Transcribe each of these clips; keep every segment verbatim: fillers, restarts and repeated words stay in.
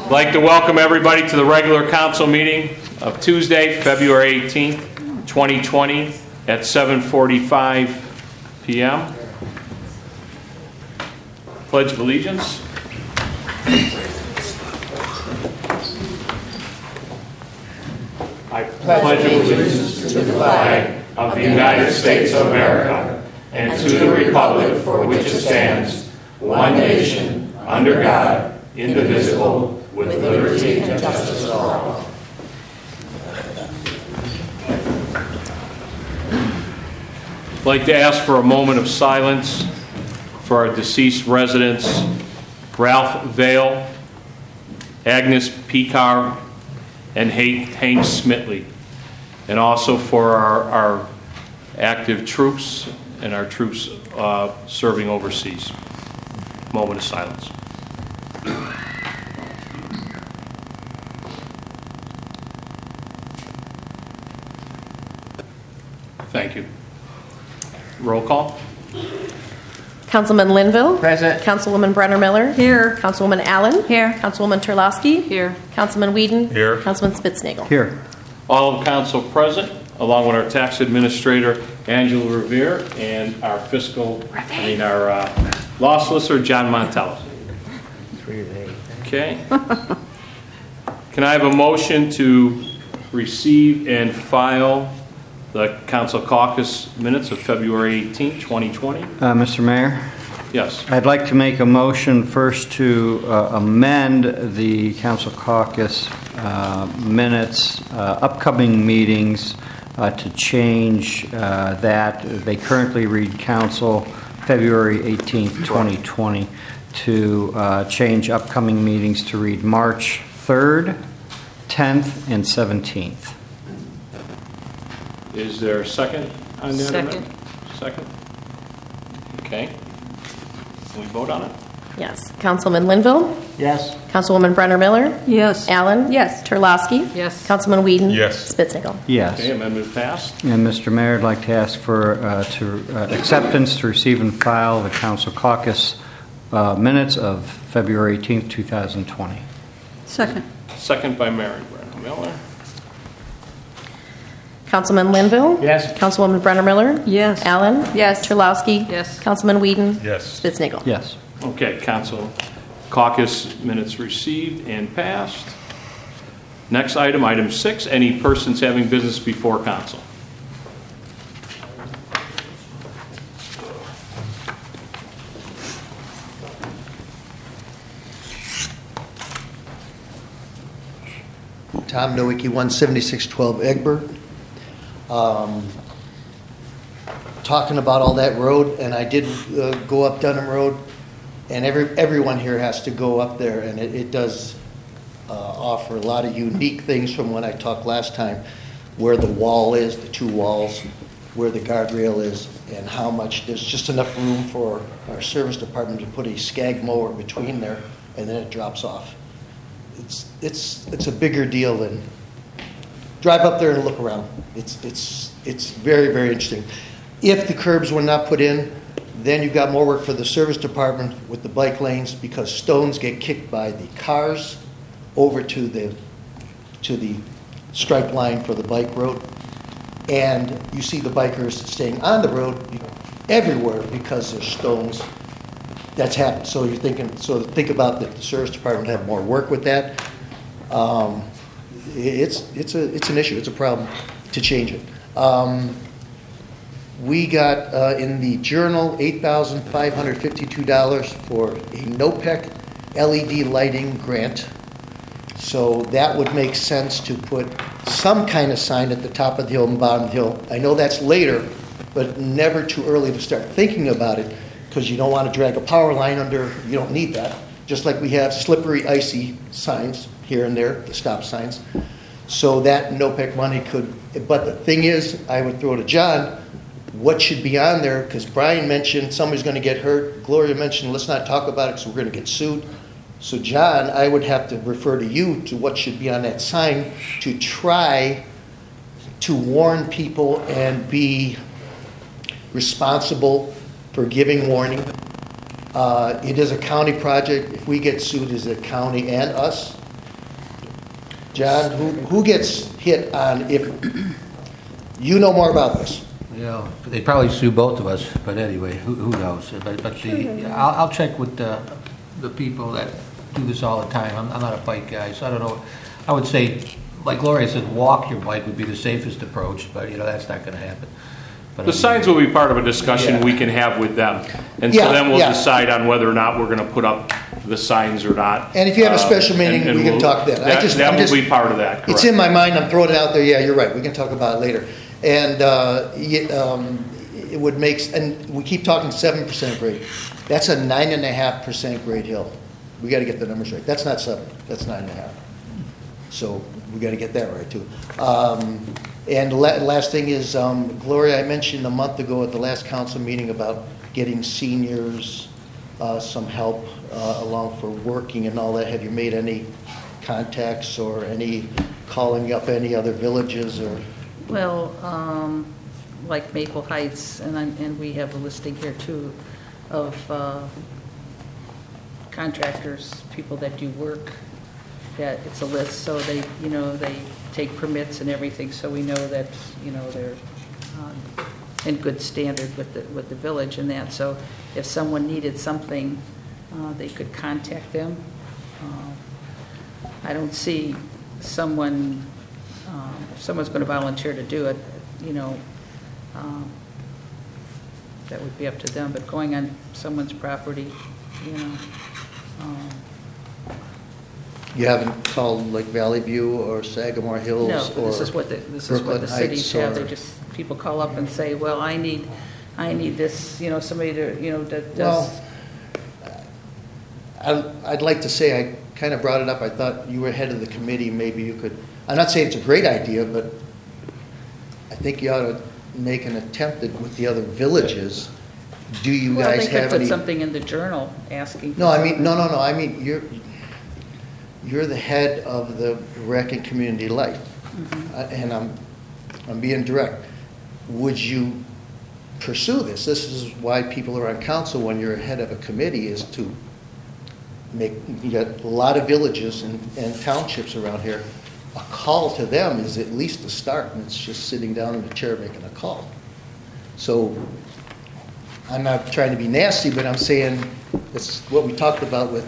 I'd like to welcome everybody to the regular council meeting of Tuesday, February eighteenth, twenty twenty at seven forty-five p.m. Pledge of Allegiance. I pledge allegiance to the flag of the United States of America and to the republic for which it stands, one nation, under God, indivisible, with liberty and justice for all. I'd like to ask for a moment of silence for our deceased residents, Ralph Vale, Agnes Picard, and Hank Smitley, and also for our, our active troops and our troops uh, serving overseas. Moment of silence. Thank you. Roll call. Councilman Linville. Present. Councilwoman Brenner Miller. Here. Councilwoman Allen. Here. Councilwoman Terlowski. Here. Councilman Whedon. Here. Councilman Spitznagel. Here. All of council present, along with our tax administrator, Angela Revere, and our fiscal, I mean, our uh, law solicitor, John Montello. Okay. Can I have a motion to receive and file the council caucus minutes of February eighteenth, twenty twenty? Uh, Mister Mayor, Yes. I'd like to make a motion first to uh, amend the council caucus uh, minutes, uh, upcoming meetings, uh, to change uh, that. They currently read council February eighteenth, twenty twenty, to uh, change upcoming meetings to read March third, tenth, and seventeenth. Is there a second on that? Second. amendment? Second. Okay. Can we vote on it? Yes. Councilman Linville. Yes. Councilwoman Brenner Miller. Yes. Allen. Yes. Terlowski. Yes. Councilman Whedon. Yes. Spitznagel. Yes. Okay, amendment passed. And Mister Mayor, I'd like to ask for uh, to uh, acceptance to receive and file the council caucus uh, minutes of February eighteenth, twenty twenty. Second. Second by Mary Brenner Miller. Councilman Linville. Yes. Councilwoman Brenner Miller. Yes. Allen. Yes. Terlowski. Yes. Councilman Whedon. Yes. Spitznagel. Yes. Okay, council caucus minutes received and passed. Next item, item six, any persons having business before council. Tom Nowicki, one seventy-six twelve Egbert. Um, talking about all that road, and I did uh, go up Dunham Road, and every everyone here has to go up there, and it, it does uh, offer a lot of unique things from when I talked last time, where the wall is, the two walls, where the guardrail is, and how much there's just enough room for our service department to put a skag mower between there, and then it drops off. It's it's it's a bigger deal than drive up there and look around. It's it's it's very very interesting. If the curbs were not put in, then you've got more work for the service department with the bike lanes, because stones get kicked by the cars over to the to the stripe line for the bike road, and you see the bikers staying on the road everywhere because there's stones. That's happened. So you're thinking. So think about that. The service department have more work with that. Um, it's it's a it's an issue. It's a problem to change it. Um, we got uh, in the journal eight thousand five hundred fifty-two dollars for a NOPEC L E D lighting grant. So that would make sense to put some kind of sign at the top of the hill and bottom of the hill. I know that's later, but never too early to start thinking about it, because you don't want to drag a power line under. You don't need that. Just like we have slippery, icy signs here and there, the stop signs. So that NOPEC money could, but the thing is, I would throw to John, what should be on there? Because Brian mentioned somebody's going to get hurt. Gloria mentioned, let's not talk about it because we're going to get sued. So John, I would have to refer to you to what should be on that sign to try to warn people and be responsible for giving warning. Uh, it is a county project. If we get sued, it's a county and us. John, who, who gets hit on if, you know more about this? You know, they'd probably sue both of us, but anyway, who, who knows? But, but the, I'll, I'll check with the, the people that do this all the time. I'm, I'm not a bike guy, so I don't know. I would say, like Gloria said, walk your bike would be the safest approach, but you know that's not going to happen. But The I mean, signs will be part of a discussion Yeah. we can have with them. And Yeah, so then we'll yeah. decide on whether or not we're going to put up the signs or not. And if you have a Um, special meeting, and- and we can we'll- talk then. I That, just- that I'm will just- be part of that, correct. It's in my mind, I'm throwing it out there, yeah, you're right, we can talk about it later. And uh, y- um, it would make, s- and we keep talking seven percent grade. That's a nine and a half percent grade hill. We got to get the numbers right. That's not seven, that's nine and a half. So we got to get that right too. Um, And la- last thing is, um, Gloria, I mentioned a month ago at the last council meeting about getting seniors uh, some help uh, along for working and all that. Have you made any contacts or any calling up any other villages or? Well, um, like Maple Heights, and I'm, and we have a listing here too of uh, contractors, people that do work, that it's a list, so they, you know, they take permits and everything, so we know that, you know, they're um, in good standard with the, with the village and that. So if someone needed something, uh, they could contact them. Uh, I don't see someone, um, if someone's going to volunteer to do it, you know, um, that would be up to them, but going on someone's property, you know. um, You haven't called like Valley View or Sagamore Hills No, or this is what the, this is Brooklyn what the cities Heights have. or- They just, people call up and say, well, I need, I need this, you know, somebody to, you know, that Well, does. I- I'd like to say, I kind of brought it up, I thought you were head of the committee, maybe you could, I'm not saying it's a great idea, but I think you ought to make an attempt at with the other villages. Do you Well, they guys could have put any? something in the journal asking. for No, I mean, something. no, no, no, I mean, you're, you're the head of the rec and community life. Mm-hmm. Uh, And I'm, I'm being direct. Would you pursue this? This is why people are on council when you're head of a committee, is to make, you got a lot of villages and, and townships around here. A call to them is at least a start, and it's just sitting down in a chair making a call. So I'm not trying to be nasty, but I'm saying it's what we talked about with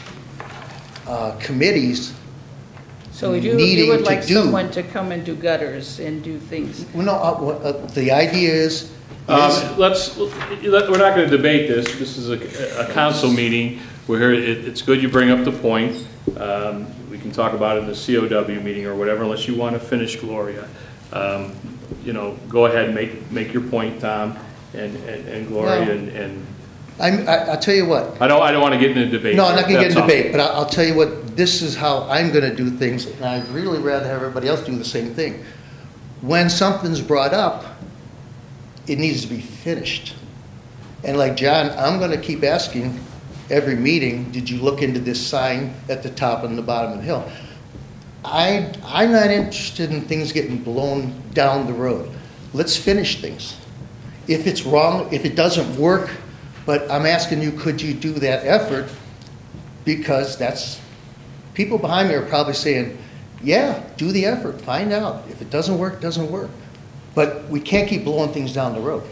uh, committees. So you, needing you would to like do- someone to come and do gutters and do things. Well, no, uh, what, uh, the idea is, is Um, Let's, let- we're not going to debate this. This is a, a council meeting. We're here, it, it's good you bring up the point. Um, We can talk about it in the C O W meeting or whatever, unless you want to finish, Gloria. Um, You know, go ahead and make, make your point, Tom, and, and and Gloria, No. and, and I'm, I, I'll tell you what. I don't, I don't want to get in a debate. No, I'm not going to get That's in all. debate, but I'll, I'll tell you what. This is how I'm going to do things, and I'd really rather have everybody else do the same thing. When something's brought up, it needs to be finished. And like John, I'm going to keep asking every meeting, did you look into this sign at the top and the bottom of the hill? I, I'm not interested in things getting blown down the road. Let's finish things. If it's wrong, if it doesn't work, but I'm asking you, could you do that effort? Because that's, people behind me are probably saying, yeah, do the effort, find out. If it doesn't work, it doesn't work. But we can't keep blowing things down the road.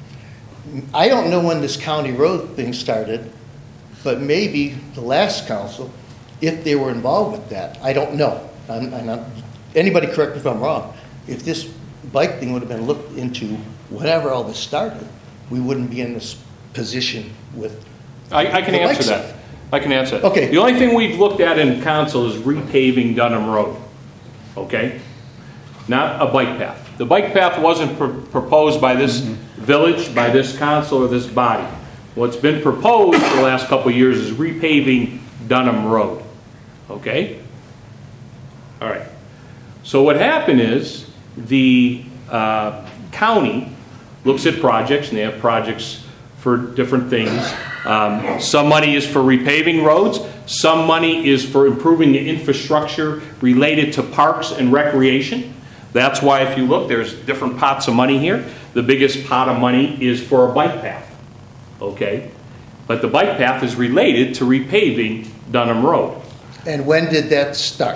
I don't know when this county road thing started, but maybe the last council, if they were involved with that, I don't know. I'm, I'm not, anybody correct me if I'm wrong. If this bike thing would have been looked into, whatever all this started, we wouldn't be in this position with. I, I can the answer bike that. stuff. I can answer that. Okay. The only thing we've looked at in council is repaving Dunham Road, okay? Not a bike path. The bike path wasn't pr- proposed by this village, by this council, or this body. What's been proposed for the last couple of years is repaving Dunham Road, okay? All right. So what happened is the uh, county looks at projects, and they have projects for different things. Um, some money is for repaving roads. Some money is for improving the infrastructure related to parks and recreation. That's why if you look, there's different pots of money here. The biggest pot of money is for a bike path, okay? But the bike path is related to repaving Dunham Road. And when did that start?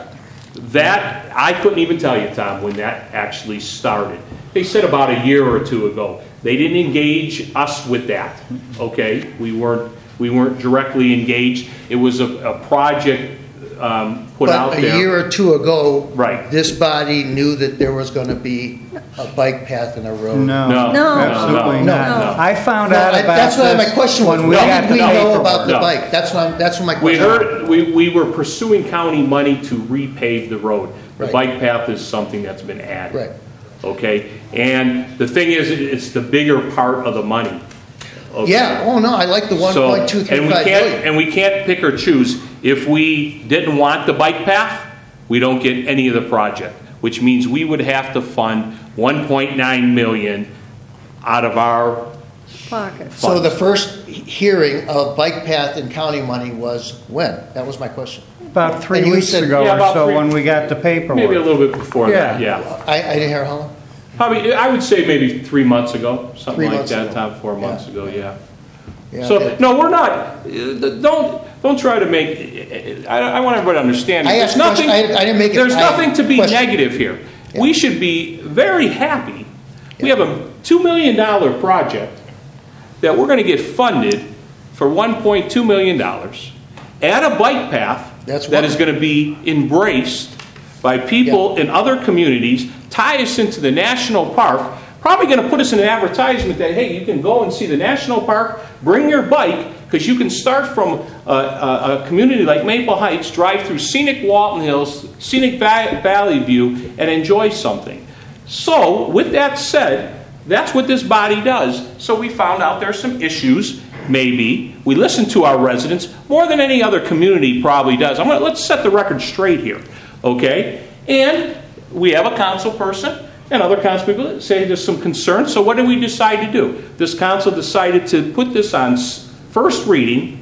That, I couldn't even tell you, Tom, when that actually started. They said about a year or two ago. They didn't engage us with that, okay? We weren't, we weren't directly engaged. It was a, a project um, put out But there. a year or two ago, Right. this body knew that there was going to be a bike path and a road. No, No, No. absolutely no, not. no. I found No, out I- about that's why my this question was, when we when got did the we know about paperwork. the No. bike? That's what I'm, that's what my We question. heard, we, we were pursuing county money to repave the road. The Right. bike path is something that's been added. Right. Okay? And the thing is, it- it's the bigger part of the money. Okay? Yeah, oh no, I like the one So, point two three and we five can't, billion. and we can't pick or choose. If we didn't want the bike path, we don't get any of the project, which means we would have to fund one point nine million out of our Pocket. So the first he- hearing of bike path and county money was when? That was my question. About three And you weeks said- ago Yeah, or about so three- when we got the paperwork. maybe a little bit before that. Yeah. Yeah. I, I didn't hear how long? Probably, I would say maybe three months ago, something Three like months that, ago. Tom, four Yeah. months ago, yeah. Yeah, So, okay. no, we're not, uh, don't, don't try to make, I, I want everybody to understand. I there's asked a question. nothing- I- I didn't make it- There's I- nothing to be question. negative here. Yeah. We should be very happy. We have a two million dollar project that we're gonna get funded for one point two million dollars at a bike path That's that is wonderful. gonna be embraced by people in other communities, tie us into the national park, probably going to put us in an advertisement that, hey, you can go and see the national park, bring your bike, because you can start from a, a, a community like Maple Heights, drive through scenic Walton Hills, scenic Va- Valley View, and enjoy something. So, with that said, that's what this body does. So we found out there's some issues, maybe. We listen to our residents more than any other community probably does. I'm gonna, let's set the record straight here, okay? And we have a council person and other council people that say there's some concern. So what did we decide to do? This council decided to put this on s- first reading,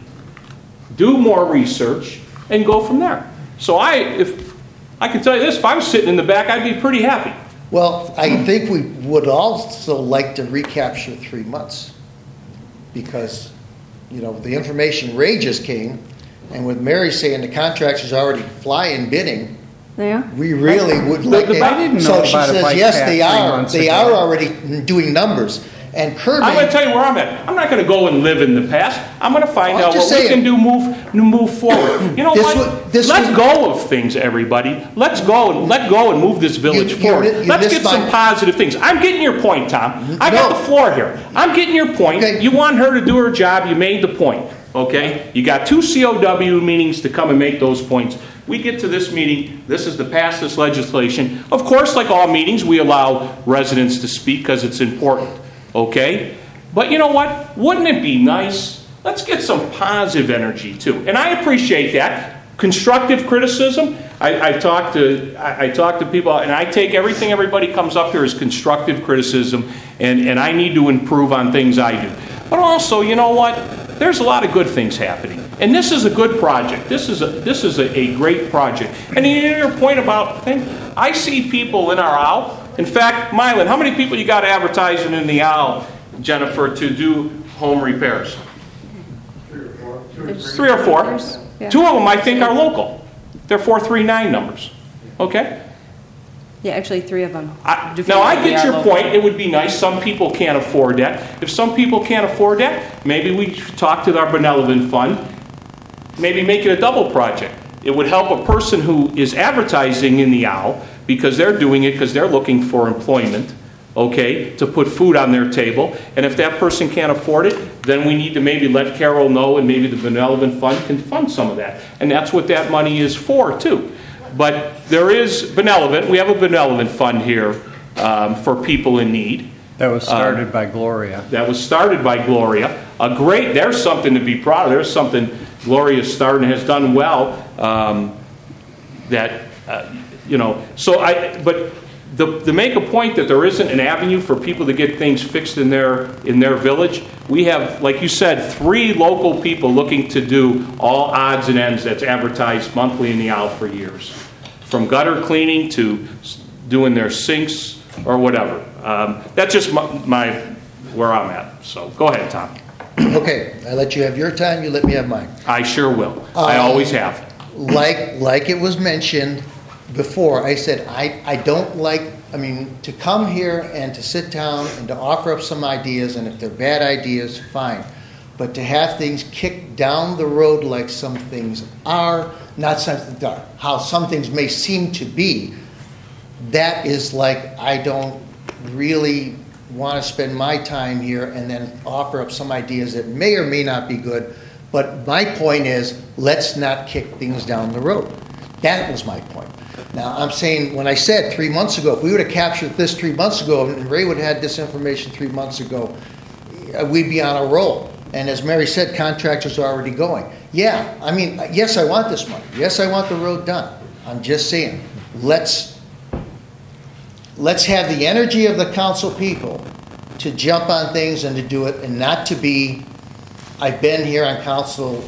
do more research, and go from there. So I, if I can tell you this, if I was sitting in the back, I'd be pretty happy. Well, I think we would also like to recapture three months. Because, you know, the information Ray just came, and with Mary saying the contractor's already flying bidding, Yeah. we really would like the- to. I didn't know So she about a says, bike yes, path they three are. months They ago. are already doing numbers. And Kirby. I'm going to tell you where I'm at. I'm not going to go and live in the past. I'm going to find I'm out what just we saying. can do move move forward. You know This what? would- this Let's would- go of things, everybody. Let's go and let go and move this village You- you forward. mi- you Let's missed get some my- positive things. I'm getting your point, Tom. I got No. the floor here. I'm getting your point. Okay. You want her to do her job. You made the point. Okay? You got two C O W meetings to come and make those points. We get to this meeting. This is to pass this legislation. Of course, like all meetings, we allow residents to speak because it's important. Okay? But you know what? Wouldn't it be nice? Let's get some positive energy too. And I appreciate that. Constructive criticism. I, I talk to I, I talk to people, and I take everything everybody comes up here as constructive criticism, and, and I need to improve on things I do. But also, you know what? There's a lot of good things happening, and this is a good project. This is a this is a, a great project. And you know your point about thing. I see people in our aisle. In fact, Mylan, how many people you got advertising in the aisle, Jennifer, to do home repairs? Three or four. Yeah. Two of them, I think, are local. They're four three nine numbers. Okay? Yeah, actually, three of them. I, do feel now, I like they get are your local. point. It would be nice. Some people can't afford that. If some people can't afford that, maybe we should talk to our benevolent fund, maybe make it a double project. It would help a person who is advertising in the owl because they're doing it because they're looking for employment, okay, to put food on their table. And if that person can't afford it, then we need to maybe let Carol know, and maybe the benevolent fund can fund some of that. And that's what that money is for, too. But there is benevolent. We have a benevolent fund here um, for people in need. That was started by Gloria. That was started by Gloria. A great, there's something to be proud of. There's something Gloria started and has done well. Um, that, uh, you know, so I, but the, to make a point that there isn't an avenue for people to get things fixed in their, in their village, we have, like you said, three local people looking to do all odds and ends that's advertised monthly in the owl for years. From gutter cleaning to doing their sinks or whatever. Um, that's just my, my where I'm at. So go ahead, Tom. Okay, I let you have your time, you let me have mine. I sure will. I Um, always have. Like, like it was mentioned, before, I said, I, I don't like, I mean, to come here and to sit down and to offer up some ideas, and if they're bad ideas, fine. But to have things kicked down the road like some things are, not something that are, how some things may seem to be, that is like, I don't really want to spend my time here and then offer up some ideas that may or may not be good. But my point is, let's not kick things down the road. That was my point. Now, I'm saying, when I said three months ago, if we would have captured this three months ago, and Ray would have had this information three months ago, we'd be on a roll. And as Mary said, contractors are already going. Yeah, I mean, yes, I want this money. Yes, I want the road done. I'm just saying, let's let's have the energy of the council people to jump on things and to do it, and not to be, I've been here on council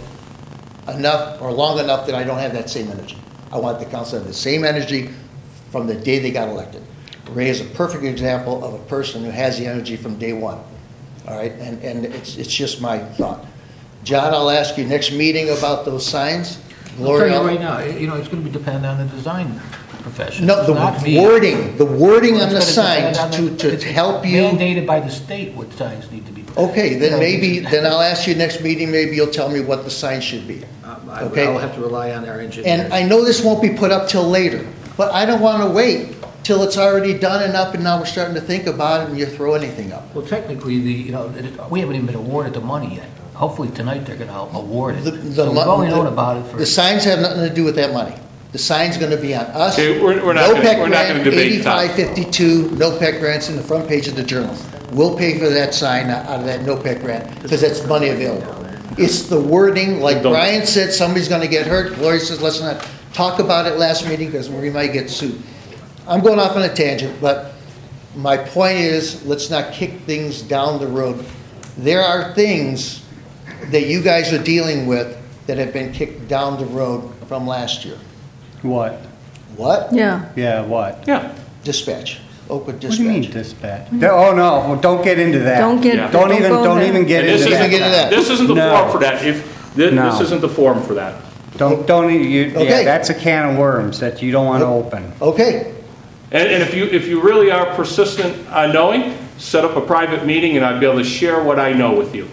enough or long enough that I don't have that same energy. I want the council to have the same energy from the day they got elected. Ray is a perfect example of a person who has the energy from day one. All right, and, and it's it's just my thought. John, I'll ask you next meeting about those signs. Gloria, I'll tell you right now, you know, it's going to be dependent on the design profession. No, the not me. wording, the wording Well, on the it's gonna signs depend on to, the- to it's help you. Mandated by the state what signs need to be. Okay, You then know, maybe, then I'll ask you next meeting, maybe you'll tell me what the sign should be. Um, I- Okay. I'll have to rely on our engineers. And I know this won't be put up till later, but I don't want to wait till it's already done and up, and now we're starting to think about it, and you throw anything up. Well, technically, the, you know, it- we haven't even been awarded the money yet. Hopefully tonight they're going to award it. The, the, So we've mo- only known the- about it for. the signs have nothing to do with that money. The sign's going to be on us. Okay, we're- we're not No gonna- Pec we're not grant, gonna debate, Tom. eighty-five fifty-two, no Pec grants in the front page of the Journal. We'll pay for that sign out of that no Pec grant because that's money available. It's the wording, like Don't- Brian said, somebody's going to get hurt. Gloria says, let's not talk about it last meeting because we might get sued. I'm going off on a tangent, but my point is, let's not kick things down the road. There are things that you guys are dealing with that have been kicked down the road from last year. What? What? Yeah. Yeah, what? Yeah. Dispatch. Open What do you mean dispatch. dispatch? Oh, no, well, don't get into that. Don't get. Yeah. Don't don't even, go don't there. even get And into this that. isn't, get into that. this isn't the No. forum for that. If, thi- No. this isn't the forum for that. Don't, don't, e- you, Okay. yeah, that's a can of worms that you don't want to open. Okay. And, and if you if you really are persistent on knowing, set up a private meeting and I'd be able to share what I know with you.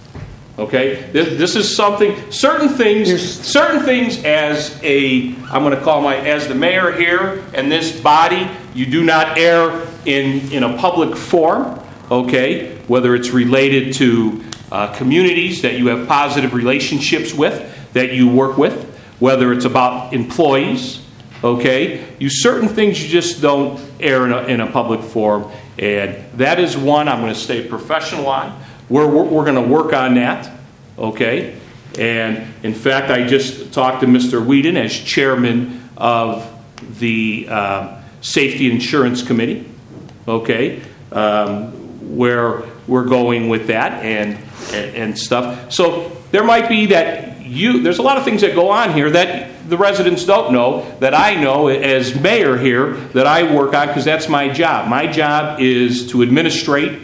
Okay? This, this is something, certain things, Here's- certain things as a, I'm going to call my, as the mayor here and this body, you do not err in, in a public forum, okay? Whether it's related to uh, communities that you have positive relationships with, that you work with, whether it's about employees, okay? You certain things you just don't air in a, in a public forum, and that is one I'm going to stay professional on. We're, we're, we're going to work on that, okay? And in fact, I just talked to Mister Whedon as chairman of the uh, Safety Insurance Committee, okay? Um, where we're going with that and, and and stuff. So there might be that you, there's a lot of things that go on here that the residents don't know, that I know as mayor here, that I work on because that's my job. My job is to administrate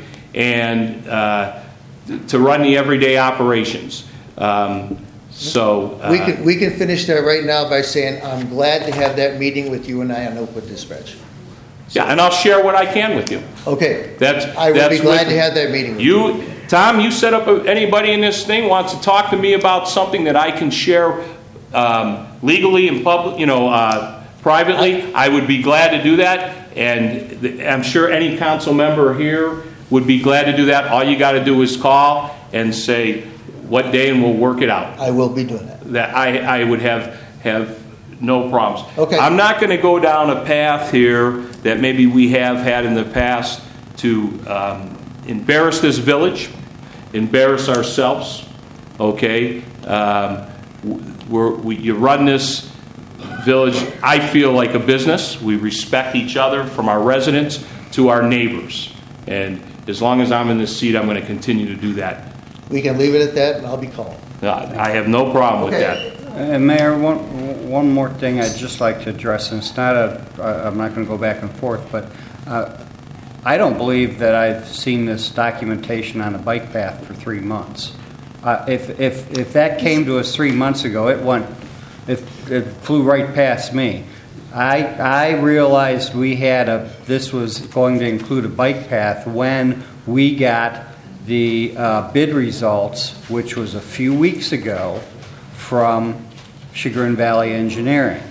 and uh, to run the everyday operations. Um, so uh, We can, we can finish that right now by saying, I'm glad to have that meeting with you and I on Oakwood Dispatch. yeah, and I'll share what I can with you. Okay. That's I will that's be glad with- to have that meeting with You, Tom, you set up a, anybody in this thing wants to talk to me about something that I can share um, legally and public, you know, uh, privately. I would be glad to do that, and the, I'm sure any council member here would be glad to do that. All you got to do is call and say what day, and we'll work it out. I will be doing that. That I, I would have have no problems. Okay. I'm not going to go down a path here that maybe we have had in the past to um, embarrass this village, embarrass ourselves. Okay, um, we're, we, you run this village, I feel, like a business. We respect each other, from our residents to our neighbors, and as long as I'm in this seat, I'm going to continue to do that. We can leave it at that and I'll be calling. Uh, I have no problem with Okay. that. And Mayor, one, one more thing I'd just like to address, and it's not a, I- I'm not going to go back and forth, but uh, I don't believe that I've seen this documentation on a bike path for three months. Uh, If, if, if that came to us three months ago, it went, it, it flew right past me. I, I realized we had a, this was going to include a bike path when we got the uh, bid results, which was a few weeks ago, from Chagrin Valley Engineering.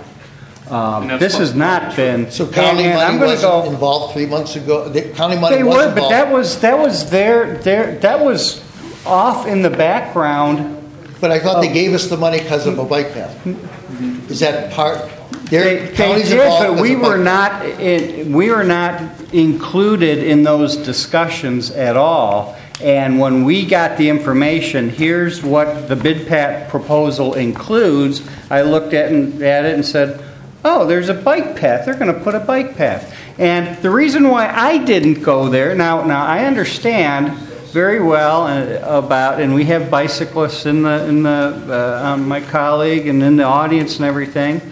Um, And that's this what- has not been. So county and- and I'm money gonna wasn't go- involved three months ago? The county money They was were, involved? but that was, that was their, their, that was off in the background. But I thought Oh. they gave us the money because of a bike path. Is that part? Their They, they county's did, involved but because we of were bike- not, in, we were not included in those discussions at all. And when we got the information, here's what the bid pat proposal includes, I looked at, and, at it and said, oh, there's a bike path. They're going to put a bike path. And the reason why I didn't go there, now, now I understand very well uh, about, and we have bicyclists in the, in the, uh, um, my colleague and in the audience and everything.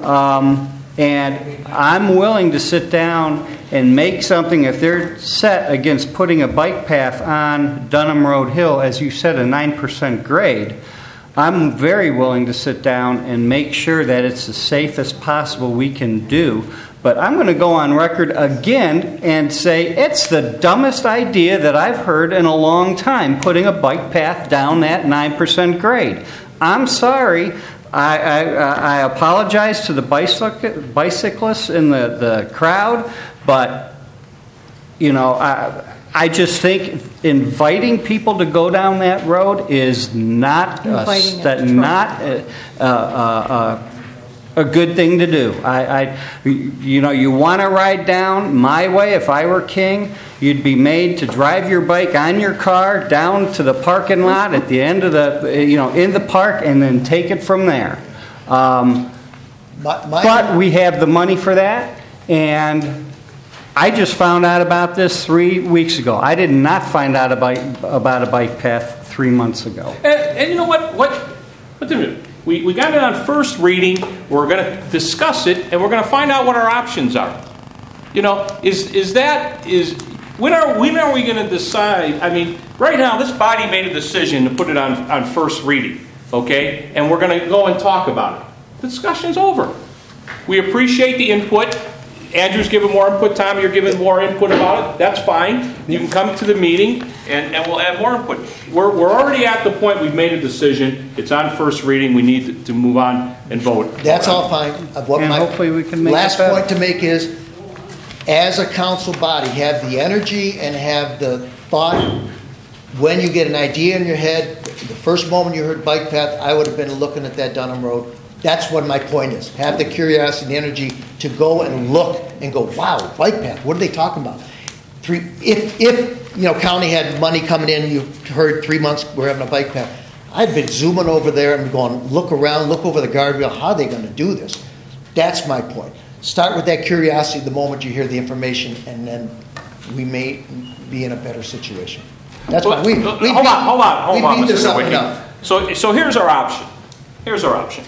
Um, and I'm willing to sit down and make something, if they're set against putting a bike path on Dunham Road Hill, as you said, a nine percent grade, I'm very willing to sit down and make sure that it's the safest possible we can do. But I'm going to go on record again and say it's the dumbest idea that I've heard in a long time, putting a bike path down that nine percent grade. I'm sorry. I, I, I apologize to the bicyc- bicyclists in the, the crowd, but, you know, I, I just think inviting people to go down that road is not a, Inviting st- them. not a, a, a, a good thing to do. I, I you know, you want to ride down my way. If I were king, you'd be made to drive your bike on your car down to the parking lot at the end of the, you know, in the park, and then take it from there. Um, My- my- but we have the money for that, and I just found out about this three weeks ago. I did not find out about, about a bike path three months ago. And, and you know what? What? What did we, we got it on first reading. We're going to discuss it, and we're going to find out what our options are. You know, is is that is when are when are we going to decide? I mean, right now this body made a decision to put it on on first reading, okay? And we're going to go and talk about it. The discussion's over. We appreciate the input. Andrew's giving more input. Tom, you're giving more input about it. That's fine. You can come to the meeting, and, and we'll add more input. We're, we're already at the point we've made a decision. It's on first reading. We need to, to move on and vote. That's all fine. Uh, What And my hopefully we can make it last better. point to make is, as a council body, have the energy and have the thought, when you get an idea in your head, the first moment you heard bike path, I would have been looking at that Dunham Road. That's what my point is. Have the curiosity and the energy to go and look and go, wow, bike path, what are they talking about? Three, if, if, you know, county had money coming in, you heard three months we're having a bike path, I'd been zooming over there and going, look around, look over the guardrail, how are they going to do this? That's my point. Start with that curiosity the moment you hear the information, and then we may be in a better situation. That's Well, why we, we hold beat- on, hold on, hold we on, beat this Mister up Nowicki. enough. So, so here's our option. Here's our option.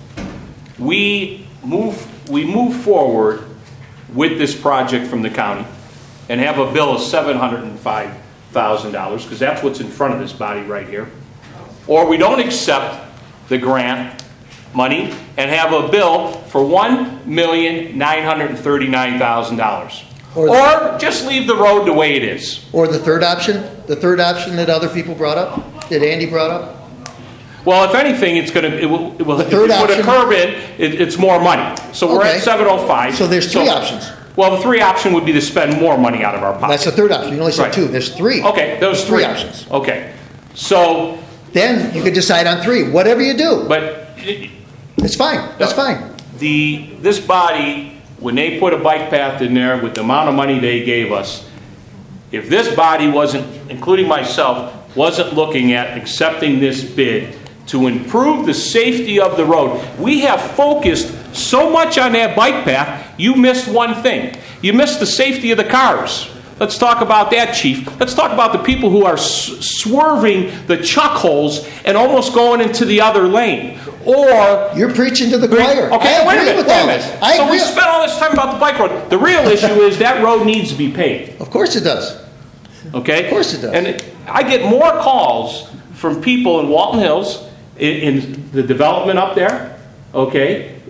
We move, we move forward with this project from the county and have a bill of seven hundred five thousand dollars, because that's what's in front of this body right here. Or we don't accept the grant money and have a bill for one million nine hundred thirty-nine thousand dollars. Or Or just leave the road the way it is. Or the third option, the third option that other people brought up, that Andy brought up, Well, if anything, it's going to, it will, it will, The if you third put a option- curb in, it, it's more money. So we're Okay. at seven oh five. So there's three options. Well, the three option would be to spend more money out of our pocket. that's the third option. You only said Right. two, there's three. Okay, those three. Three options. Okay. So, Then you could decide on three, whatever you do. but it- It's fine, that's fine. the, this body, when they put a bike path in there with the amount of money they gave us, if this body wasn't, including myself, wasn't looking at accepting this bid to improve the safety of the road, we have focused so much on that bike path, you missed one thing. You missed the safety of the cars. Let's talk about that, Chief. Let's talk about the people who are s- swerving the chuck holes and almost going into the other lane. Or You're preaching to the choir. Okay, I wait a agree minute, with wait a all minute. this. I So we agree. spent all this time about the bike road. The real issue is that road needs to be paved, Of course it does. okay? Of course it does. And it- I get more calls from people in Walton Hills, in, in the development up there, okay?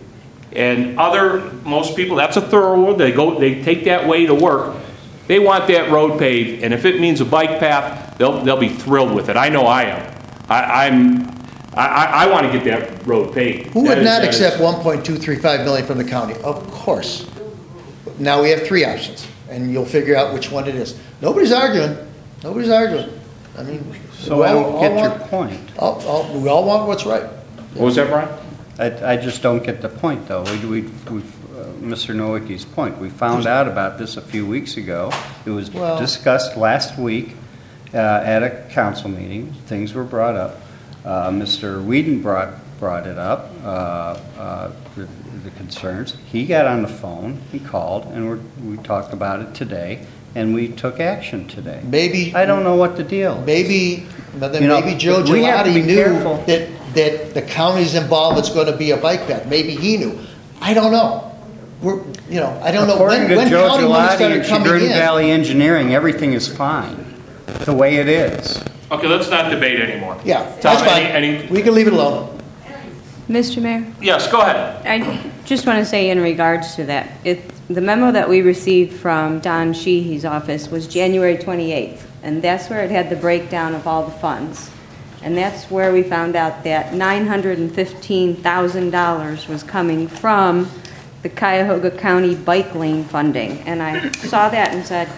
And other, most people, that's a thorough road. They go, they take that way to work. They want that road paved, and if it means a bike path, they'll they'll be thrilled with it. I know I am. I, I'm. I, I, I want to get that road paved. Who That would is- not that is- accept one point two three five million from the county? Of course. Now we have three options, and you'll figure out which one it is. Nobody's arguing. Nobody's arguing. I mean, So we I all- don't all get your want- point. all- all- We all want what's right. What was that, Brian? I, I just don't get the point, though. We, we, we, uh, Mister Nowicki's point. We found out about this a few weeks ago. It was Well- discussed last week uh, at a council meeting. Things were brought up. Uh, Mister Whedon brought brought it up, uh, uh, the, the concerns. He got on the phone, he called, and we're, we talked about it today, and we took action today. Maybe. I don't know what the deal is. Maybe, but then You know, maybe Joe we have to Gelati be knew careful. that, that the county's involved, it's going to be a bike path. Maybe he knew. I don't know. We're, you know, I don't know. According When, to when Joe county money Gelati started and coming Chagrin in. Valley Engineering, everything is fine, the way it is. Okay, let's not debate anymore. Yeah, Tom, that's fine. any- any- We can leave it alone. Mister Mayor, Yes, go ahead. I just want to say in regards to that, it, the memo that we received from Don Sheehy's office was January twenty-eighth, and that's where it had the breakdown of all the funds. And that's where we found out that nine hundred fifteen thousand dollars was coming from the Cuyahoga County bike lane funding. And I saw that and said,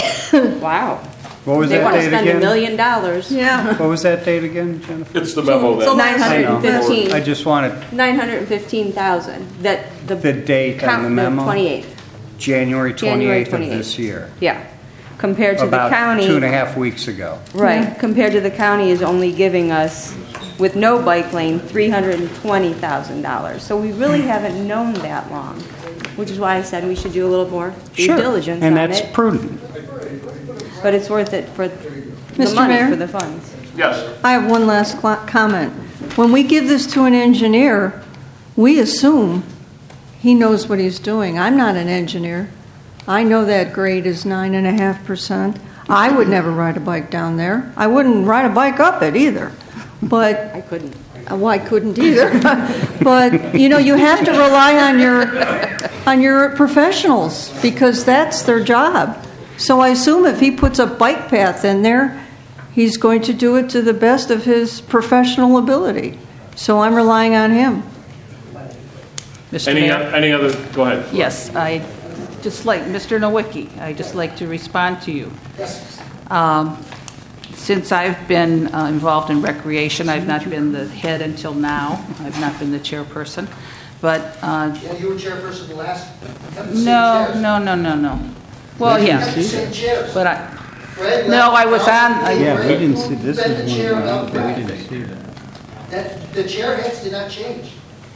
wow. What was They that want to date spend a again? million dollars. Yeah. What was that date again, Jennifer? It's the memo that. Nine I know. hundred fifteen. I just wanted Nine hundred fifteen thousand. That the the date on the memo. Twenty-eighth. January January twenty-eighth of twenty-eighth. this year. Yeah, compared to About the county. two and a half weeks ago. Right, compared to the county is only giving us, with no bike lane, three hundred and twenty thousand dollars. So we really haven't known that long, which is why I said we should do a little more due Sure. diligence And on that's it. prudent. But it's worth it for the Mister money Mayor? for the funds. Yes. I have one last cl- comment. When we give this to an engineer, we assume he knows what he's doing. I'm not an engineer. I know that grade is nine and a half percent. I would never ride a bike down there. I wouldn't ride a bike up it either. But I couldn't. well, I couldn't either. But you know, you have to rely on your on your professionals because that's their job. So I assume if he puts a bike path in there, he's going to do it to the best of his professional ability. So I'm relying on him. Mister Any, Mayor? any other, go ahead. Yes, I just like, Mister Nowicki, I just like to respond to you. Um, Since I've been uh, involved in recreation, I've not been the head until now. I've not been the chairperson. But, uh, Yeah, you were chairperson the last. no, no, no, no, no. Well, yeah, but I, Fred, no, I was on, I- Yeah, we didn't see, this Been is the one chair we of didn't that. see that. That, the chair heads did not change.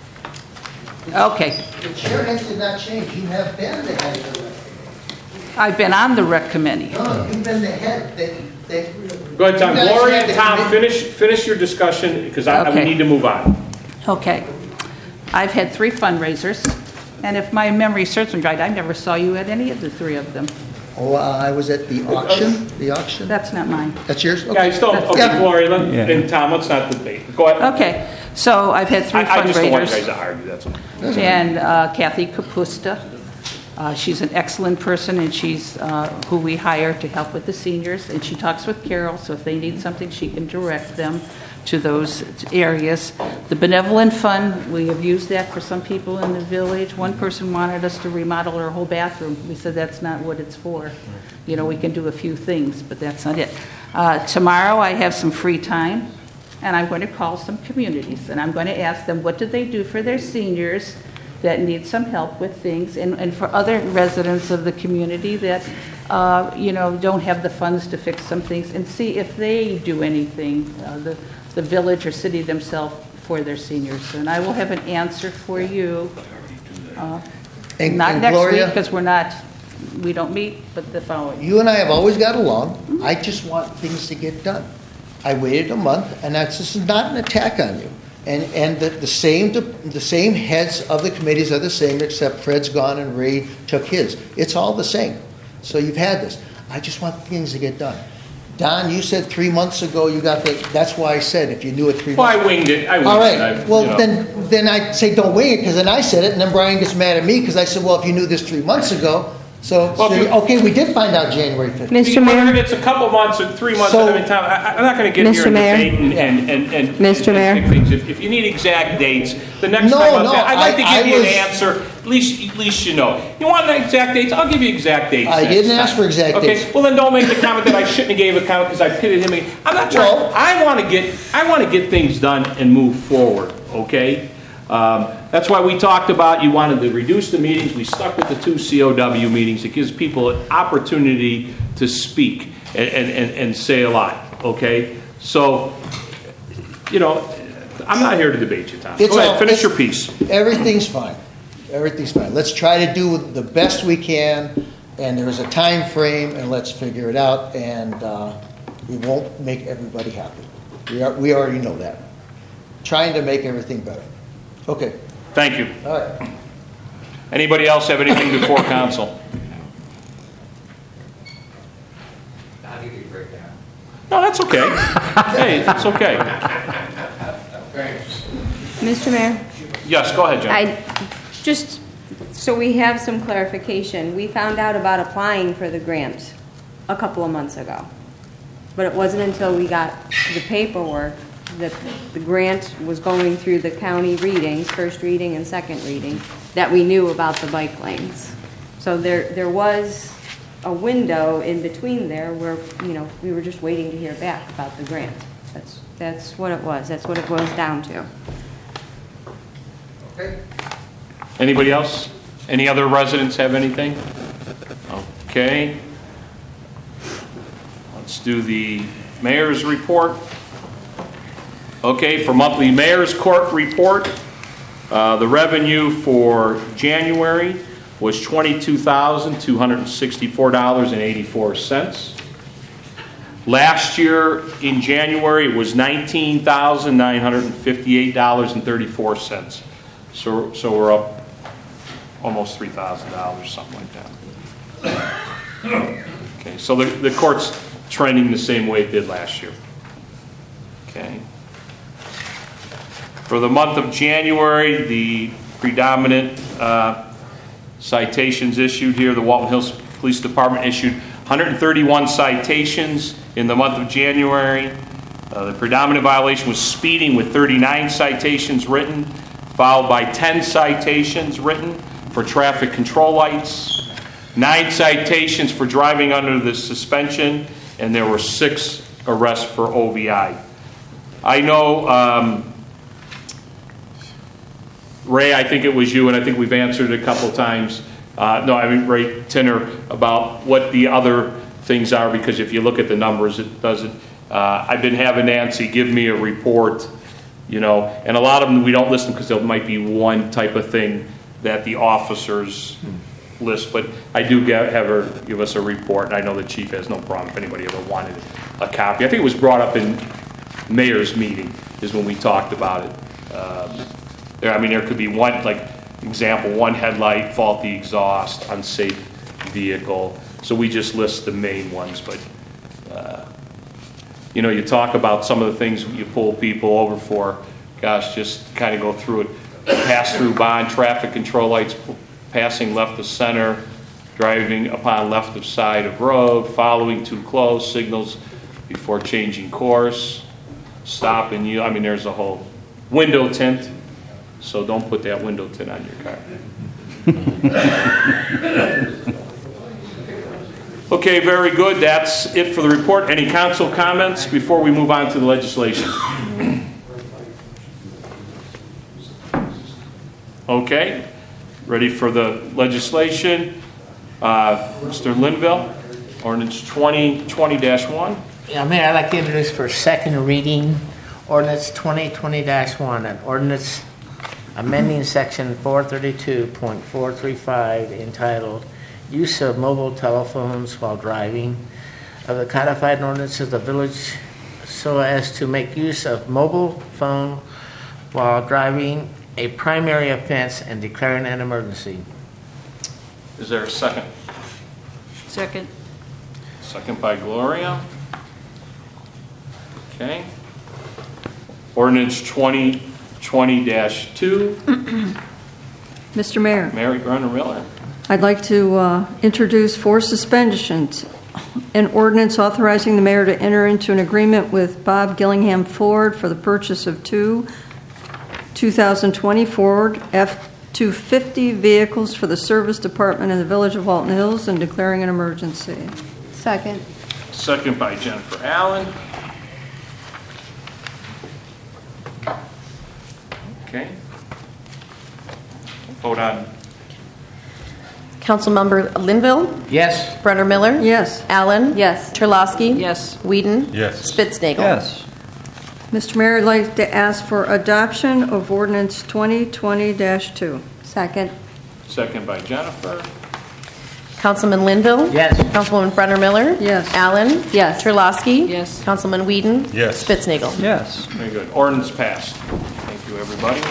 okay. The chair heads did not change. You have been the head of the rec. I've been on the rec committee. No, you've been the head. They, they. Go ahead, Tom. You guys Gloria had and the Tom, committee- finish, finish your discussion, because I, I- we Okay. need to move on. Okay. I've had three fundraisers, and if my memory serves me right, I never saw you at any of the three of them. Oh, uh, I was at the auction, the auction. That's not mine. That's yours? Okay. Guys, don't, okay, Yeah. Gloria, let- Yeah. and Tom, let's not debate. Go ahead. Okay, so I've had three I, I just don't want you guys fundraisers. to argue, that's all. And uh, Kathy Kapusta, uh, she's an excellent person, and she's uh, who we hire to help with the seniors. And she talks with Carol, so if they need something, she can direct them to those areas. The Benevolent Fund, we have used that for some people in the village. One person wanted us to remodel her whole bathroom. We said that's not what it's for. You know, we can do a few things, but that's not it. Uh, tomorrow, I have some free time, and I'm going to call some communities, and I'm going to ask them what did they do for their seniors that need some help with things, and, and for other residents of the community that, uh, you know, don't have the funds to fix some things, and see if they do anything, uh, the, the village or city themselves, for their seniors. And I will have an answer for you, uh, And- not and next week, Gloria, because we're not, we don't meet, but the following. you and I have always got along. I just want things to get done. I waited a month, and that's, this is not an attack on you. And, and the, the same, the same heads of the committees are the same, except Fred's gone and Ray took his. It's all the same. So you've had this. I just want things to get done. Don, you said three months ago you got the, that's why I said if you knew it three Well, months. I winged it, I winged it. All I- right, you well, know. then, then I say don't wing it, because then I said it, and then Brian gets mad at me, because I said, well, if you knew this three months ago, so, Well, if you- okay, we did find out January fifteenth. Mister Whether Mayor? it's a couple months or three months So- at a time, I, I'm not going to get Mister here and Mayor? debate and, and, and, and Mister and Mayor? pick things. If, if you need exact dates, the next No, time I'm no, I'd like to I- give I you was- an answer. At least, at least you know. You want the exact dates? I'll give you exact dates. I next didn't ask time. for exact okay? dates. Well, then don't make the comment that I shouldn't have gave a comment because I pitted him. against- I'm not trying. Well- I want to get. I want to get things done and move forward. Okay. Um, that's why we talked about you wanted to reduce the meetings. We stuck with the two C O W meetings. It gives people an opportunity to speak and, and, and, and say a lot, okay? So, you know, I'm not here to debate you, Tom. It's Go ahead, all- finish it's- your piece. Everything's fine. Everything's fine. Let's try to do the best we can, and there's a time frame, and let's figure it out, and uh, we won't make everybody happy. We, are, we already know that. Trying to make everything better. Okay, Thank you. all right. Anybody else have anything before council? No, that's okay. Hey, it's okay. Mister Mayor? Yes, go ahead, Jen. I, just so we have some clarification, we found out about applying for the grant a couple of months ago. But it wasn't until we got the paperwork that the grant was going through the county readings, first reading and second reading, that we knew about the bike lanes. So there, there was a window in between there where, you know, we were just waiting to hear back about the grant. That's, that's what it was. That's what it boils down to. Anybody else? Any other residents have anything? Okay. Let's do the mayor's report. Okay, for monthly mayor's court report, uh, the revenue for January was twenty-two thousand two hundred sixty-four dollars and eighty-four cents. Last year in January it was nineteen thousand nine hundred fifty-eight dollars and thirty-four cents. So, so we're up almost three thousand dollars, something like that. Okay, so the, the court's trending the same way it did last year. Okay. For the month of January, the predominant uh, citations issued here, the Walton Hills Police Department issued one hundred thirty-one citations in the month of January. Uh, the predominant violation was speeding with thirty-nine citations written, followed by ten citations written for traffic control lights, nine citations for driving under the suspension, and there were six arrests for O V I. I know, um, Ray, I think it was you, and I think we've answered it a couple times. Uh, no, I mean, Ray Tinner, about what the other things are, because if you look at the numbers, it doesn't. Uh, I've been having Nancy give me a report, you know, and a lot of them we don't list them because there might be one type of thing that the officers list, but I do get, have her give us a report, and I know the chief has no problem if anybody ever wanted a copy. I think it was brought up in mayor's meeting is when we talked about it. Um, there, I mean, there could be one, like, example, one headlight, faulty exhaust, unsafe vehicle. So we just list the main ones, but, uh, you know, you talk about some of the things you pull people over for. Gosh, just kind of go through it. Pass-through bond, traffic control lights, passing left of center, driving upon left of side of road, following too close, signals before changing course, stopping you. I mean, there's a whole window tint. So don't put that window tint on your car. Okay, very good. That's it for the report. Any council comments before we move on to the legislation? Okay, ready for the legislation. Uh, Mister Linville, ordinance twenty twenty dash one. Yeah, Mayor, I'd like to introduce for second reading ordinance twenty twenty dash one, an ordinance amending section four thirty-two point four three five entitled Use of Mobile Telephones While Driving of the codified ordinances of the village so as to make use of mobile phone while driving a primary offense and declaring an emergency. Is there a second? Second. Second by Gloria. Okay. Ordinance twenty twenty dash two, Mister Mayor, Mary Brenner Miller. I'd like to uh, introduce for suspensions an ordinance authorizing the mayor to enter into an agreement with Bob Gillingham Ford for the purchase of two two thousand twenty Ford F two fifty vehicles for the service department in the village of Walton Hills and declaring an emergency. Second. Second by Jennifer Allen. Okay. Vote on. Councilmember Linville, Yes. Brenner Miller. Yes. Allen. Yes. Terlasky. Yes. Whedon. Yes. Spitznagel. Yes. Mister Mayor, I'd like to ask for adoption of ordinance twenty twenty dash two. Second. Second by Jennifer. Councilman Linville. Yes. Councilwoman Brenner Miller. Yes. Allen. Yes. Terlasky. Yes. Councilman Whedon. Yes. Spitznagel. Yes. Very good. Ordinance passed. Thank you, everybody.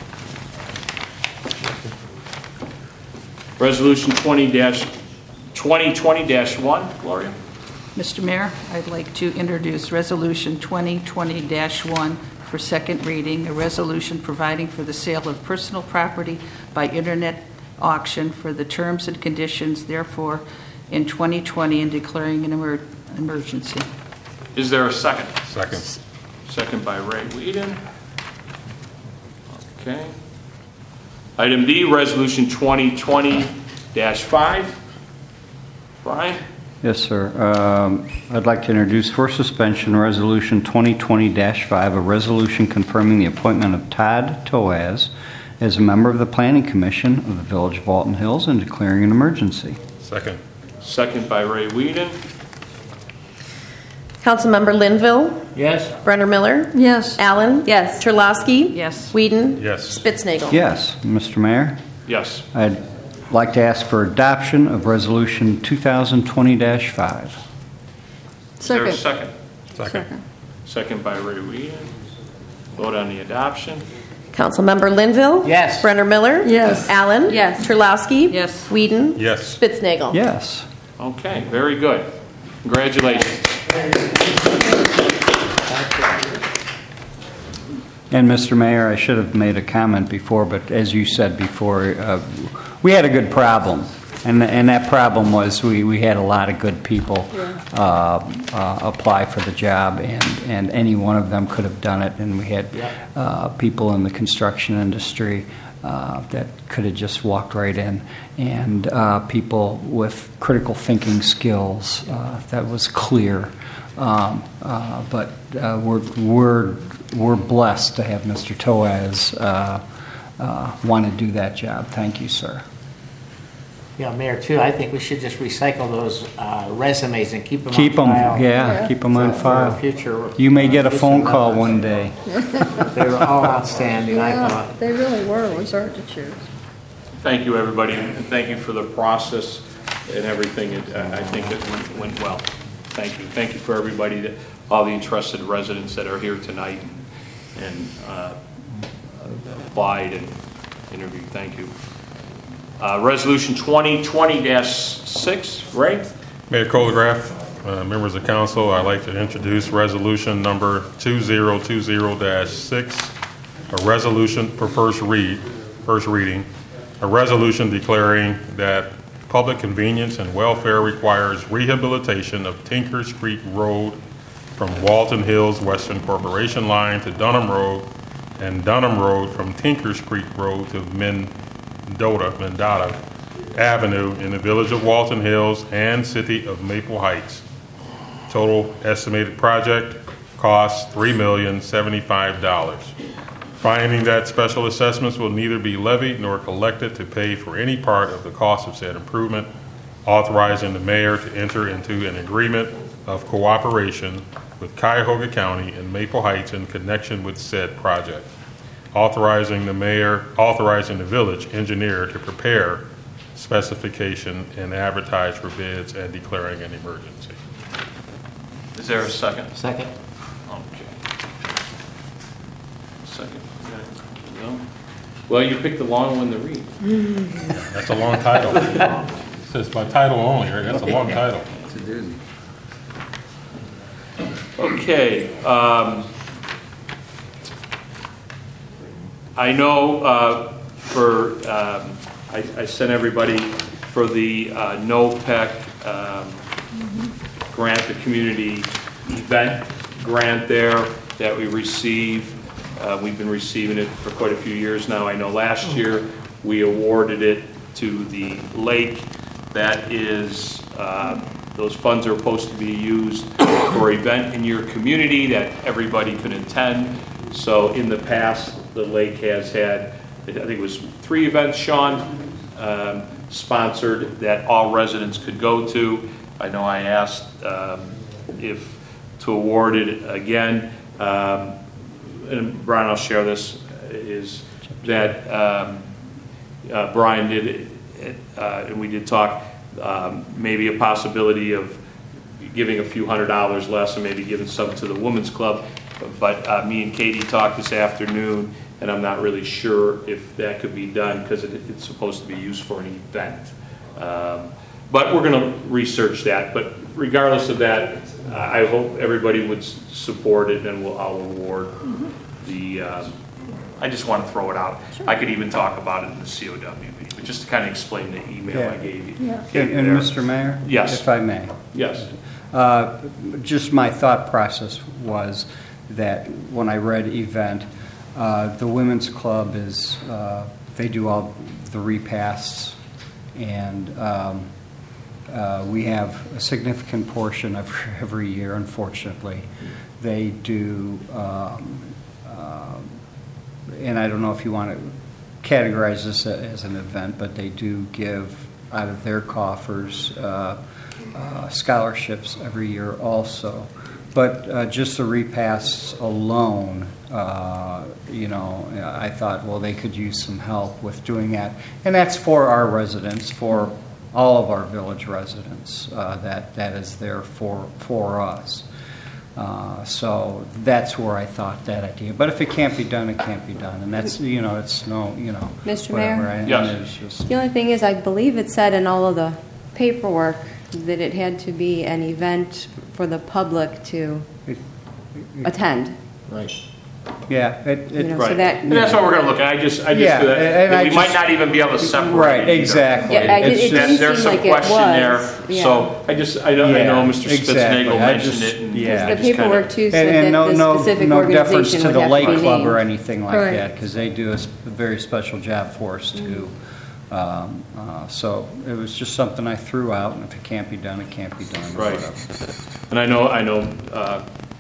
Resolution twenty twenty dash one, Gloria. Mister Mayor, I'd like to introduce Resolution twenty twenty dash one for second reading, a resolution providing for the sale of personal property by internet auction for the terms and conditions therefore in twenty twenty and declaring an emer- emergency. Is there a second? Second. Second by Ray Whedon. Okay. Item D, Resolution twenty twenty dash five. Brian? Yes, sir. Um, I'd like to introduce for suspension Resolution twenty twenty dash five, a resolution confirming the appointment of Todd Toaz as a member of the Planning Commission of the Village of Walton Hills and declaring an emergency. Second. Second by Ray Whedon. Councilmember Linville, Yes. Brenner Miller. Yes. Allen. Yes. Terlasky. Yes. Whedon. Yes. Spitznagel. Yes, Mister Mayor. Yes. I'd like to ask for adoption of Resolution two thousand twenty dash five. Is there a Second. second? Second. Second by Ray Whedon. Vote on the adoption. Councilmember Linville. Yes. Brenner Miller. Yes. Allen. Yes. Terlasky. Yes. Whedon. Yes. Spitznagel. Yes. Okay, very good. Congratulations. And Mister Mayor, I should have made a comment before, but as you said before, uh, we had a good problem. And, and that problem was we, we had a lot of good people uh, uh, apply for the job, and, and any one of them could have done it. And we had uh, people in the construction industry uh, that could have just walked right in, and uh, people with critical thinking skills. Uh, that was clear. Um, uh, but uh, we're, we're, we're blessed to have Mister Toaz uh, uh, want to do that job. Thank you, sir. Yeah, Mayor, too, I think we should just recycle those uh, resumes and keep them Keep on them, file. yeah, keep them on For- for file. future. You may get a future phone call members. one day. They were all outstanding, I Yeah, thought. they really were. It was hard to choose. Thank you, everybody, and thank you for the process and everything. It- I I think it went- went well. Thank you. Thank you for everybody, that all the interested residents that are here tonight and uh, applied and interviewed. Thank you. Uh, Resolution twenty twenty dash six, Ray? Mayor Colgraf, uh, members of council, I'd like to introduce resolution number two thousand twenty dash six, a resolution for first read, first reading, a resolution declaring that public convenience and welfare requires rehabilitation of Tinker Street Road from Walton Hills Western Corporation line to Dunham Road, and Dunham Road from Tinker Street Road to Mendota, Mendota Avenue in the village of Walton Hills and city of Maple Heights. Total estimated project cost three million seventy-five thousand dollars. Finding that special assessments will neither be levied nor collected to pay for any part of the cost of said improvement, authorizing the mayor to enter into an agreement of cooperation with Cuyahoga County and Maple Heights in connection with said project, authorizing the mayor, authorizing the village engineer to prepare specification and advertise for bids and declaring an emergency. Is there a second? Second. Okay. Second. No? Well, you picked the long one to read. That's a long title. It says by title only, right? That's a long title. Okay. Um, I know uh, for, um, I, I sent everybody for the uh, NOPEC um, grant, the community event grant there that we receive. Uh, we've been receiving it for quite a few years now. I know last year we awarded it to the lake. That is, uh, those funds are supposed to be used for an event in your community that everybody could attend. So in the past, the lake has had, I think it was three events, Sean, um, sponsored that all residents could go to. I know I asked um, if to award it again. Um, and Brian, I'll share this, is that um, uh, Brian did, uh, and we did talk, um, maybe a possibility of giving a few hundred dollars less and maybe giving some to the women's club. But uh, me and Katie talked this afternoon, and I'm not really sure if that could be done because it, it's supposed to be used for an event. Um, but we're going to research that. But regardless of that, uh, I hope everybody would s- support it, and we'll, I'll award mm-hmm. the. Um, I just want to throw it out. Sure. I could even talk about it in the C O W meeting, but just to kind of explain the email yeah. I gave you. Yeah. Gave And, you and there. Mister Mayor, yes, if I may, yes. Uh, just my thought process was that when I read event, uh, the women's club is, uh, they do all the repasts, and um, uh, we have a significant portion of every year, unfortunately. They do, um, uh, and I don't know if you want to categorize this as an event, but they do give out of their coffers uh, uh, scholarships every year also. But uh, just the repasts alone, uh, you know, I thought, well, they could use some help with doing that. And that's for our residents, for all of our village residents. Uh, that that is there for for us. Uh, so that's where I thought that idea. But if it can't be done, it can't be done. And that's, you know, it's no, you know, Mister whatever. Mayor? And Yes. it's just, The only thing is, I believe it said in all of the paperwork that it had to be an event for the public to attend. right. Yeah. It, You it, know, Right. so that, And that's what we're going to look at. I just, I just, Yeah, feel that, and that I we just- might not even be able to separate right, it either. exactly. Yeah, I did- It's it just- There's, didn't there's seem some like it question was, there. yeah. So I just, I know, I Yeah, know Mister exactly. Spitznagel I mentioned just- it. And yeah. I the just kinda- paperwork too And, said and that no, the no, specific no deference organization to would the have Lake to be Club or named. anything like Right. that, because they do a s- a very special job for us too. Um, uh, so it was just something I threw out, and if it can't be done, it can't be done. or Right. whatever. And I know, I know, uh, uh,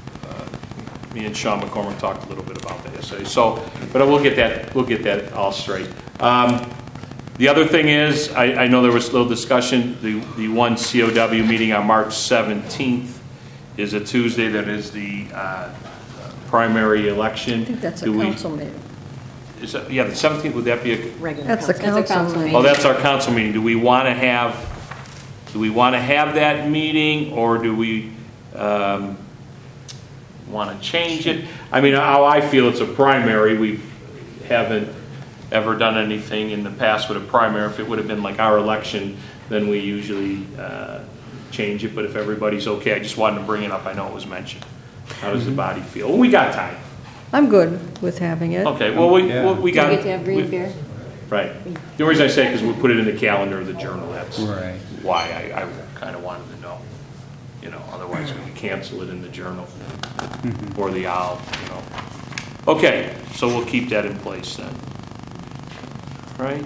me and Sean McCormick talked a little bit about that yesterday. So, but we'll get that, we'll get that all straight. Um, the other thing is, I, I know there was a little discussion, the, the one C O W meeting on March seventeenth is a Tuesday, that is the uh, primary election. I think that's a Do we- council meeting. Is that, yeah, the seventeenth, would that be a? That's the That's a council council meeting. Oh, that's our council meeting. Do we want to have, do we want to have that meeting, or do we um, want to change it? I mean, how I feel, it's a primary. We haven't ever done anything in the past with a primary. If it would have been like our election, then we usually uh, change it. But if everybody's okay, I just wanted to bring it up. I know it was mentioned. How does the body feel? Well, we got time. I'm good with having it. Okay, well, we, Yeah. well, we Do you got. get to have green we- beer? Right. The reason I say because we put it in the calendar of the journal. That's Right. why I, I kind of wanted to know. You know, otherwise we could cancel it in the journal or the owl. You know. Okay, so we'll keep that in place then. Right.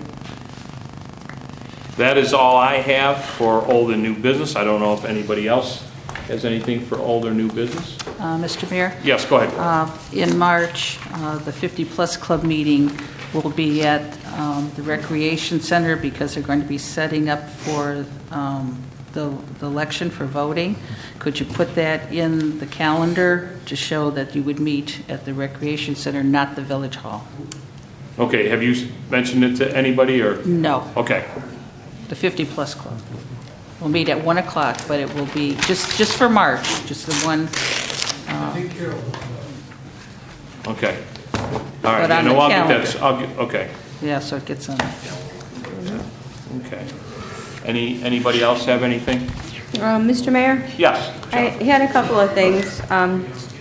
That is all I have for old and new business. I don't know if anybody else has anything for old or new business. Uh, Mister Mayor? Yes, go ahead. Uh, In March, uh, the fifty plus Club meeting will be at um, the Recreation Center because they're going to be setting up for um, the the election for voting. Could you put that in the calendar to show that you would meet at the Recreation Center, not the Village Hall? Okay, have you mentioned it to anybody or? No, Okay. the fifty plus Club. We'll meet at one o'clock, but it will be just just for March, just the one. Okay. All right. But on no, the I'll get calendar. that. I'll get, okay. Yeah, so it gets on. Okay. Any, anybody else have anything? Um, Mister Mayor? Yes. I Jennifer. had a couple of things. Um,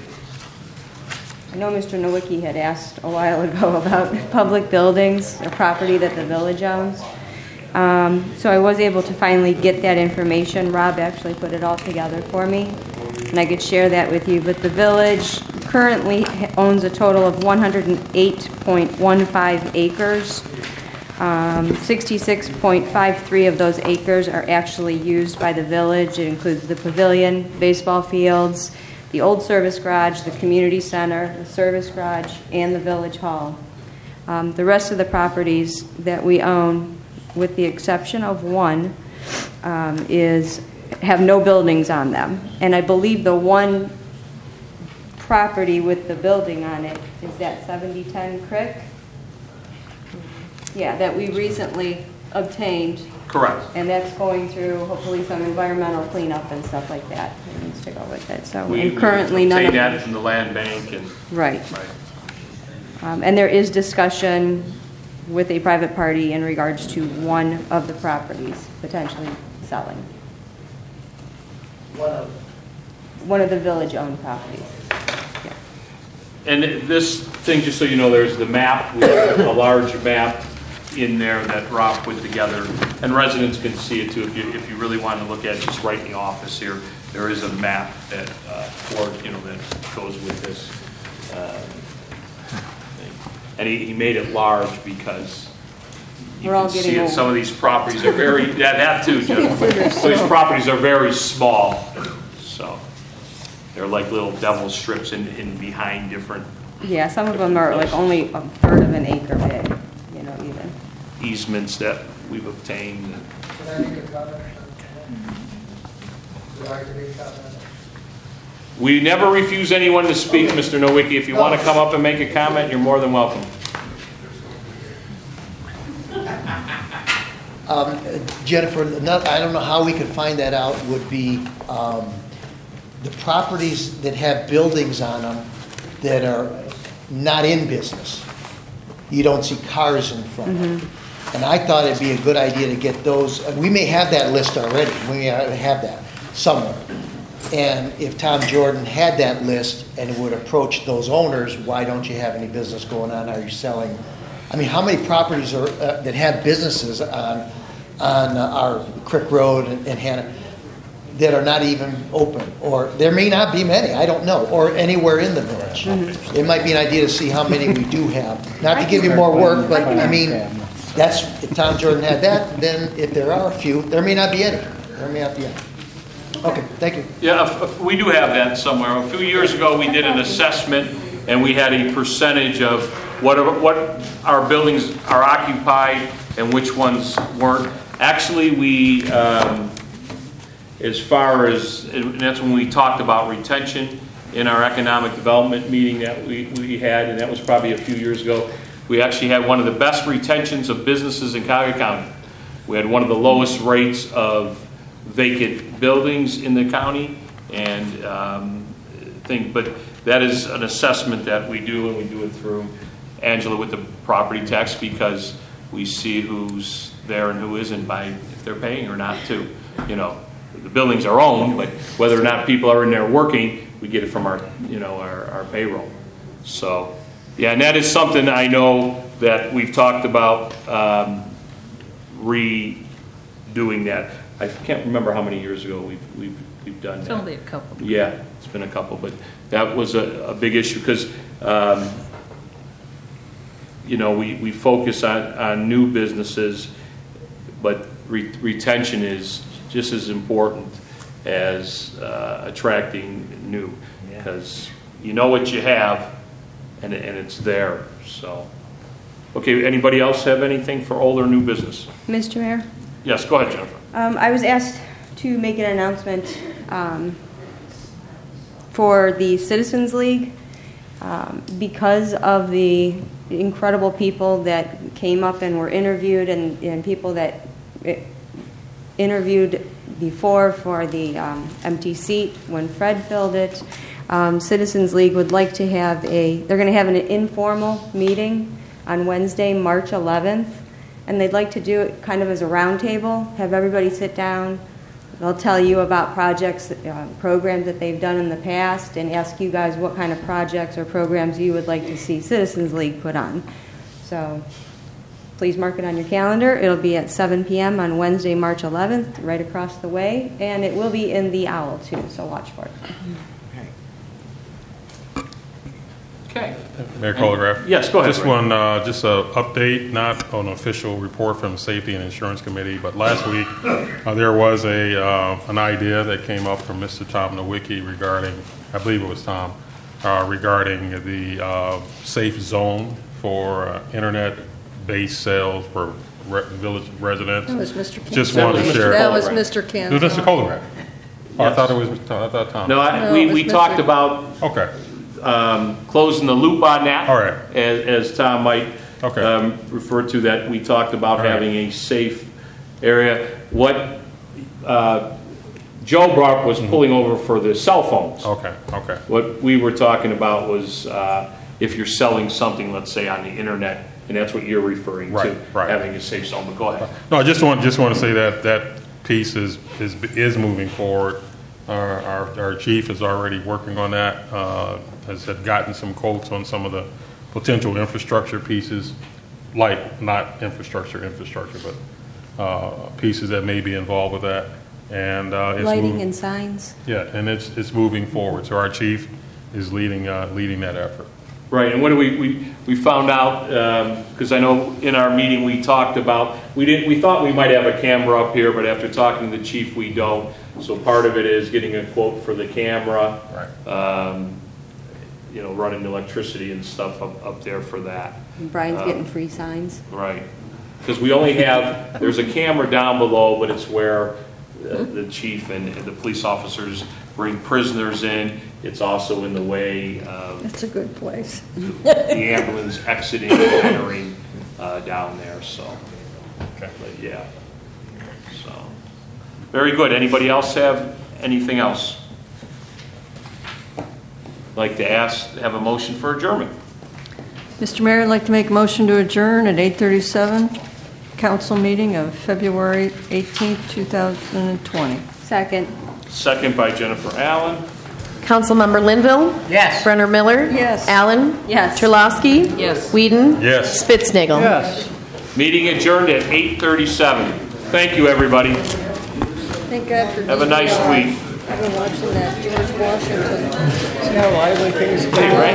I know Mister Nowicki had asked a while ago about public buildings, a property that the village owns. Um, so I was able to finally get that information. Rob actually put it all together for me, and I could share that with you. But the village currently owns a total of one hundred eight point one five acres. Um, sixty-six point five three of those acres are actually used by the village. It includes the pavilion, baseball fields, the old service garage, the community center, the service garage, and the village hall. Um, the rest of the properties that we own, with the exception of one, um, is have no buildings on them. And I believe the one property with the building on it is that seventy ten Crick. Yeah, that we recently obtained, Correct. and that's going through hopefully some environmental cleanup and stuff like that. It needs to go with it. So, We, and currently we none of obtained that from the land bank and. right. Right. Um, and there is discussion with a private party in regards to one of the properties potentially selling. One of One of the village-owned properties. Yeah. And this thing, just so you know, there's the map, we have a large map in there that Rob put together, and residents can see it too. If you, if you really want to look at it, just right in the office here, there is a map that, uh, for, you know, that goes with this. uh, thing. And he, he made it large because you We're all can see getting it. old. Some of these properties are very, yeah, that too, Jennifer. So these properties are very small, so they're like little devil strips in, in behind different Yeah, some of them are like only a third of an acre big, you know, even. easements that we've obtained. Can I make a comment? Would I make a comment? We never refuse anyone to speak, Mister Nowicki. If you want to come up and make a comment, you're more than welcome. Um, Jennifer, another- I don't know how we could find that out, would be um, the properties that have buildings on them that are not in business. You don't see cars in front of them. And I thought it'd be a good idea to get those, and we may have that list already, we may have that somewhere. And if Tom Jordan had that list and would approach those owners, why don't you have any business going on? Are you selling? I mean, how many properties are uh, that have businesses on on uh, our Crick Road and, and Hannah that are not even open? Or there may not be many, I don't know, or anywhere in the village. Mm-hmm. It might be an idea to see how many we do have. Not to give you more work, but I mean, that's, if Tom Jordan had that, then if there are a few, there may not be any. There may not be any. Okay, thank you. Yeah, if- if we do have that somewhere. A few years ago, we did an assessment, and we had a percentage of what are, what our buildings are occupied and which ones weren't. Actually, we, um, as far as, and that's when we talked about retention in our economic development meeting that we, we had, and that was probably a few years ago. We actually had one of the best retentions of businesses in Cuyahoga County. We had one of the lowest rates of vacant buildings in the county, and um, thing. But that is an assessment that we do, and we do it through Angela with the property tax, because we see who's there and who isn't by if they're paying or not too. You know, the buildings are owned, but whether or not people are in there working, we get it from our, you know, our, our payroll. So, yeah, and that is something I know that we've talked about um, redoing that. I can't remember how many years ago we've we've, we've done It's that. only a couple. Yeah, it's been a couple, but that was a, a big issue because, um, you know, we, we focus on, on new businesses, but re- retention is just as important as uh, attracting new, because you know what you have, and, and it's there. So, okay, anybody else have anything for old or new business? Mister Mayor? Yes, go ahead, Jennifer. Um, I was asked to make an announcement um, for the Citizens League um, because of the incredible people that came up and were interviewed, and, and people that interviewed before for the um, empty seat when Fred filled it. Um, Citizens League would like to have a, they're going to have an informal meeting on Wednesday, March eleventh. And they'd like to do it kind of as a round table, have everybody sit down, They'll tell you about projects, uh, programs that they've done in the past, and ask you guys what kind of projects or programs you would like to see Citizens League put on. So please mark it on your calendar. It'll be at seven p.m. on Wednesday, March eleventh, right across the way, and it will be in the Owl too, so watch for it. Okay. Mayor Colgraf? Yes, go ahead, Just Ray. one, uh, just a update, not an official report from the Safety and Insurance Committee, but last week, uh, there was a, uh, an idea that came up from Mister Tom Nowicki regarding, I believe it was Tom, uh, regarding the, uh, safe zone for uh, internet-based sales for re- village residents. That was Mister Ken- Just That wanted was to Mister share. That was Colgraf. Mister It Ken. was Mister Colgraf. Oh, I Yes. thought it was, I thought Tom. No, I, No, we, it was we Mister talked about Okay, um, closing the loop on that. All right. As, as Tom might Okay. um, refer to that, we talked about All right. having a safe area. What uh, Joe brought up was pulling over for the cell phones. okay, okay. What we were talking about was uh, if you're selling something, let's say on the internet, and that's what you're referring to, Right, right. having a safe zone. But go ahead. No, I just want, just want to say that that piece is, is, is moving forward. Our, our, our chief is already working on that, uh, has had gotten some quotes on some of the potential infrastructure pieces, like, not infrastructure, infrastructure, but uh, pieces that may be involved with that. And uh, it's Lighting mov- and signs. Yeah, and it's, it's moving forward. So our chief is leading, uh, leading that effort. Right, and what do we, we, we found out, because I know in our meeting we talked about, we didn't, we thought we might have a camera up here, but after talking to the chief, we don't. So part of it is getting a quote for the camera. Right. Um, you know, running electricity and stuff up, up there for that. And Brian's Uh, getting free signs. Right. Because we only have, there's a camera down below, but it's where uh, the chief and, and the police officers bring prisoners in. It's also in the way of That's a good place. the ambulance exiting and entering uh, down there, so. Okay. But yeah. So, very good. Anybody else have anything else? Like to ask, have a motion for adjournment. Mister Mayor, I'd like to make a motion to adjourn at eight thirty-seven, council meeting of February eighteenth, two thousand twenty. Second. Second by Jennifer Allen. Councilmember Linville? Yes. Brenner Miller? Yes. Allen? Yes. Terlowski? Yes. Whedon? Yes. Spitznagel. Yes. Meeting adjourned at eight thirty-seven. Thank you, everybody. Thank God for Have a nice D V R. week. I've been watching that George Washington. See how lively things Hey, Ray.